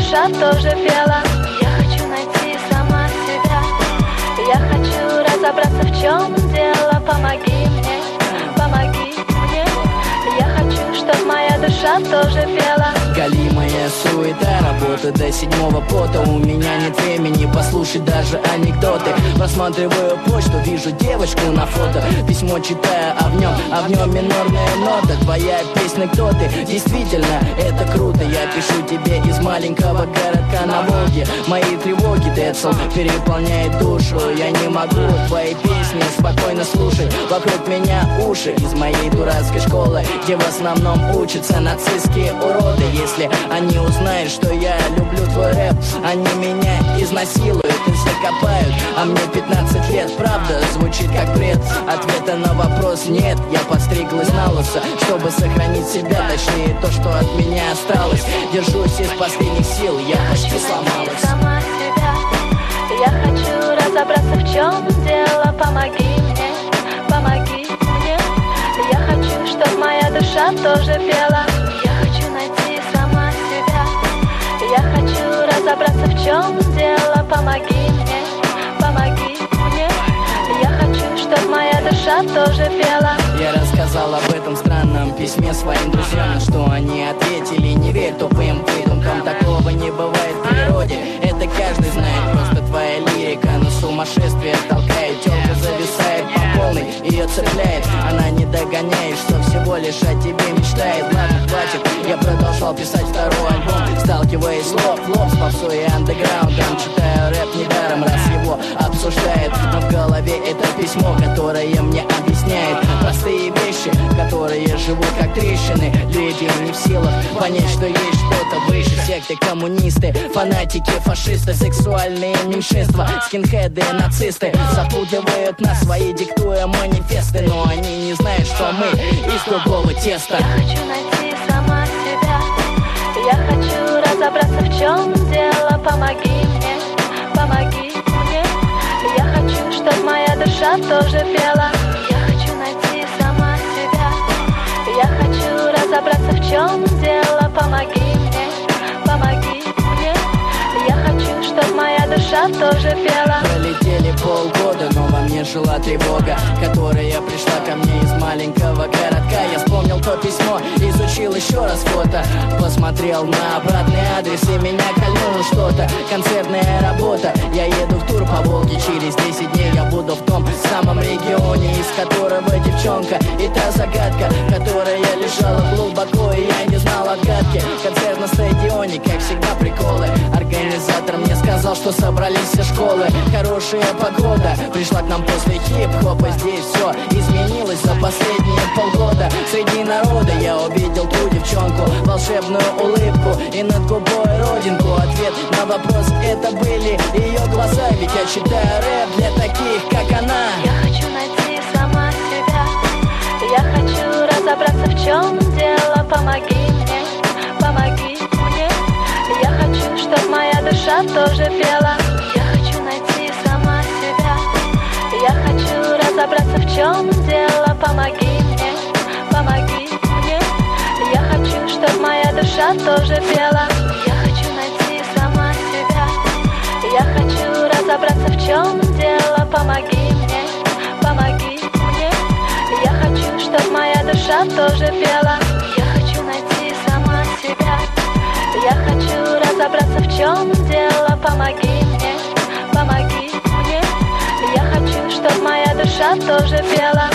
душа тоже пела. Я хочу найти сама себя, я хочу разобраться, в чем дело. Помоги мне, помоги мне. Я хочу, чтоб моя душа тоже пела. Галимая суета, работа до седьмого пота. У меня нет времени послушать даже анекдоты. Просматриваю почту, вижу девочку на фото. Письмо читаю, а в нем минорная нота. Твоя песня, кто ты? Действительно, это круто. Я пишу тебе из маленького городка на Волге. Мои тревоги, Децл, переполняет душу. Я не могу твои песни спокойно слушать. Вокруг меня уши из моей дурацкой школы, где в основном учатся нацистские уроды. Если они узнают, что я люблю твой рэп, они меня изнасилуют и закопают. А мне 15 лет, правда, звучит как бред. Ответа на вопрос нет, я подстриглась на лысо, чтобы сохранить себя, точнее то, что от меня осталось. Держусь из последних сил, я почти сломалась. Сама себя, я хочу разобраться, в чем дело. Помоги мне, помоги мне. Я хочу, чтоб моя душа тоже пела. Я хочу найти сама себя, я хочу разобраться, в чем дело. Помоги мне, помоги мне. Я хочу, чтоб моя душа тоже пела. Я рассказал об этом странном письме своим друзьям, что они ответили: не верь тупым выдумкам, такого не бывает в природе. Это каждый знает, просто твоя лирика на сумасшествие толкает. Тёлка зависает по полной, ее цепляет. Она не догоняет, что всего лишь о тебе мечтает. Ладно, хватит, я продолжал писать второй альбом, сталкиваясь лоб в лоб с попсой и андеграундом. Читаю рэп недаром, раз его обсуждает. Но в голове это письмо, которое мне объясняет простые вещи, которые живут как трещины. Люди не в силах понять, что есть что-то выше. Секты, коммунисты, фанатики, фашисты, сексуальные меньшинства, скинхеды, нацисты запутывают нас свои, диктуя манифесты. Но они не знают, что мы из другого теста. Я хочу найти сама себя, я хочу разобраться, в чем дело. Помоги мне, помоги мне. Я хочу, чтоб моя душа тоже пела. Я хочу найти сама себя, я хочу разобраться, в чем дело. Помоги мне, помоги мне. Я хочу, чтоб моя душа тоже пела. Пролетели полгода, но во мне жила тревога, которая пришла ко мне из маленького городка. Я вспомнил то письмо, изучил еще раз фото, посмотрел на обратный адрес, и меня кольнуло что-то. Концертная работа, я еду в тур по Волге. Через 10 дней я буду в том самом регионе, из которого девчонка. И та загадка, которая лежала глубоко, и я не знал отгадки. Концерт на стадионе, как всегда, приколы. Организатор мне сказал, что собрались все школы. Хорошая погода пришла к нам после хип-хопа. Здесь все изменилось за последние полгода. Среди народа я увидел ту девчонку, волшебную улыбку и над губой родинку. Ответ на вопрос — это были ее глаза. Ведь я читаю рэп для таких, как она. Я хочу найти сама себя, я хочу разобраться, в чем дело. Помоги мне, помоги мне. Я хочу, чтоб моя душа тоже пела. Я хочу найти сама себя, я хочу разобраться, в чем дело. Помоги мне, помоги мне. Я хочу, чтоб моя душа тоже пела. Я хочу найти сама себя, я хочу разобраться, в чем дело. Помоги мне, помоги мне. Я хочу, чтоб моя душа тоже пела. Я хочу найти сама себя, я хочу разобраться, в чем дело. Помоги мне, помоги мне. Я хочу, чтоб моя душа тоже пела.